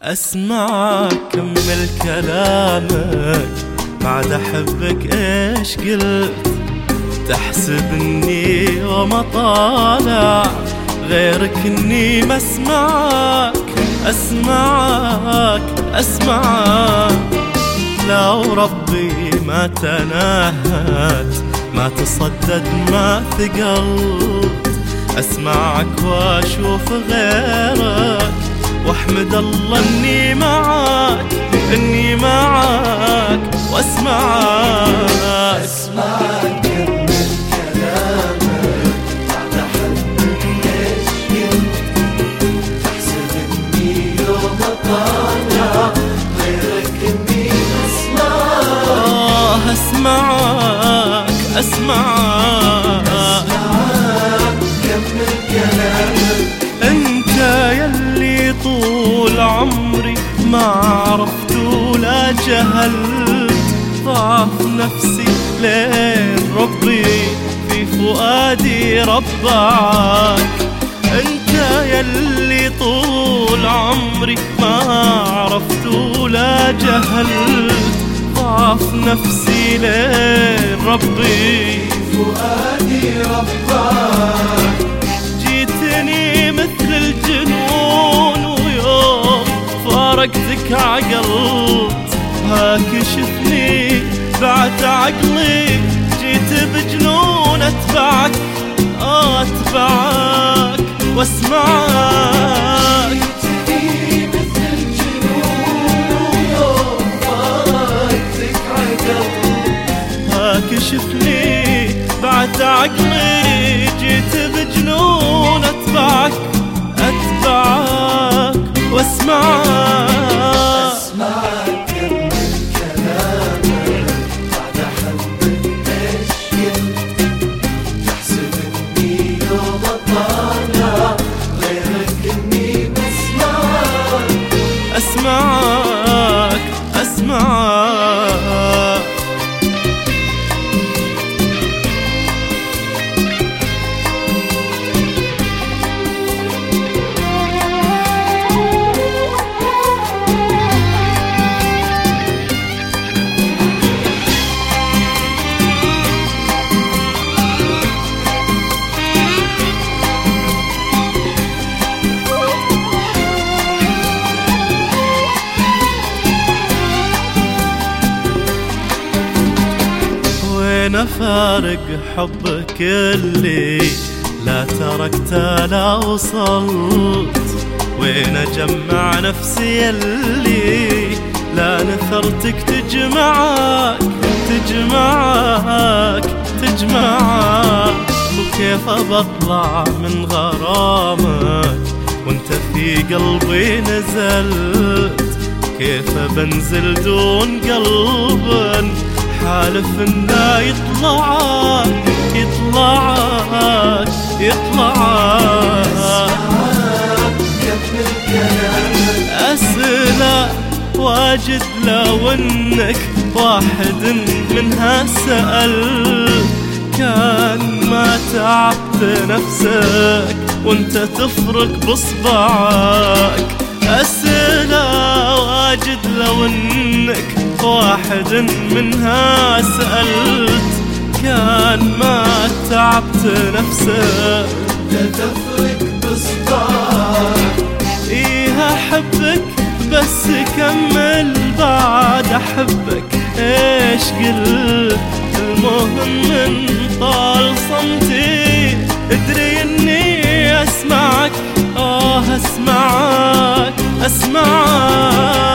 أسمعك كمل كلامك بعد أحبك إيش قلت؟ تحسب إني وما طالع غيرك إني ما أسمعك. أسمعك أسمعك لو ربي ما تناهت ما تصدد ما ثقلت. أسمعك وأشوف غيرك واحمد الله إني معاك إني معاك وأسمعك. أسمعك كمل كلامك بعد أحبك إيش قلت؟ تحسب إني يوم طالع غيرك إني أسمعك. أسمعك أسمعك كمل كلامك. أنت يلي طول عمري ما عرفت ولا جهلت. ضعف نفسي لين ربي في فؤادي ربعك. أنت يلي طول عمري ما عرفت ولا جهلت. ضعف نفسي لين ربي فؤادي ربك. جيتني مثل الجنون ويوم فارقتك عقلت. هاكشفني بعد عقلي جيت بجنون أتبعك أتبعك وأسمعك. جيتني مثل الجنون ويوم فارقتك عقلت. هاكشفني بعد عقلي جيت بجنون أتبعك أتبعك وأسمعك. أسمعك كمل كلامك بعد أحبك إيش قلت؟ تحسب إني يوم طالع غيرك إني بسمعك. أسمعك أسمعك وين فارق حبك اللي لا تركت لا وصلت؟ وين أجمع نفسي اللي لا نثرتك تجمعك تجمعك تجمعك؟ وكيف بطلع من غرامك وانت في قلبي نزلت؟ كيف بنزل دون قلب حالف إنه يطلعك يطلعك يطلعك؟ كمل كلامك. أسئلة واجد لو إنك واحد منها سأل. كان ما تعبت نفسك وانت تفرق بصبعك. أسئلة واجد لو إنك واحد منها سألت. كان ما تعبت نفسك تفرق بصبعك. إيه أحبك بس كمل بعد أحبك إيش قلت؟ المهم من طال صمتي ادري إني أسمعك أسمعك أسمعك.